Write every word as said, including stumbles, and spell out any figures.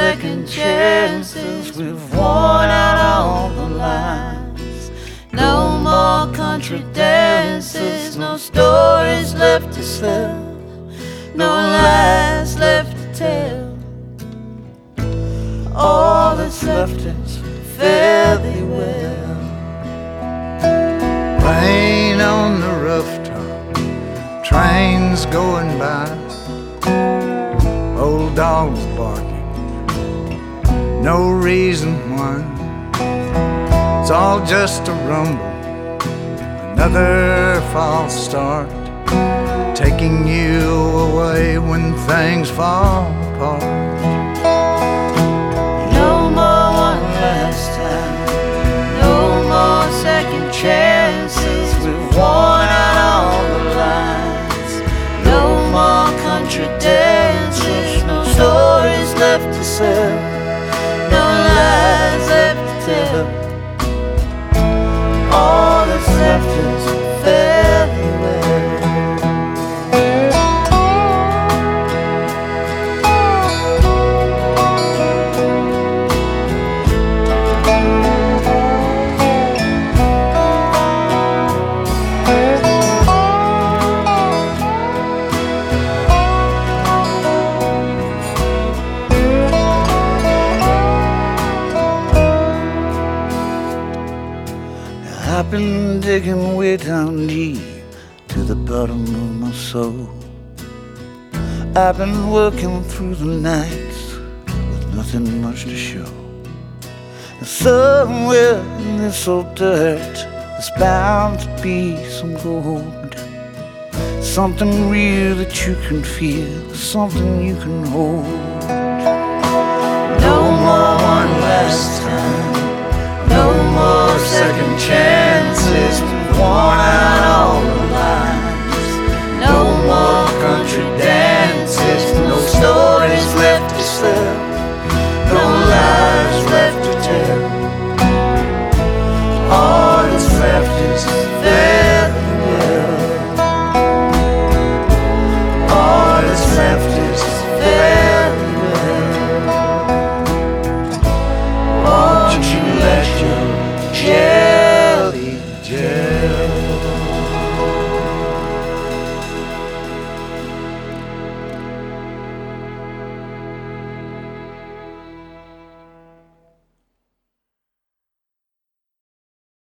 second chances. We've worn out all the lines. No more country dances, no stories left to sell, no lies left to tell. All that's left is fairly well. Rain on the rooftop, trains going by, old dogs barking, no reason why. It's all just a rumble, another false start, taking you away when things fall apart. No more one last time, no more second chances. We've worn out all the lines. No more country dances, no stories left to sell, no lies left to tell. All that's left is fairly well. I've been digging way down deep to the bottom of my soul. I've been working through the nights with nothing much to show. And somewhere in this old dirt there's bound to be some gold, something real that you can feel, something you can hold. No more one last time, no more second chances. We've won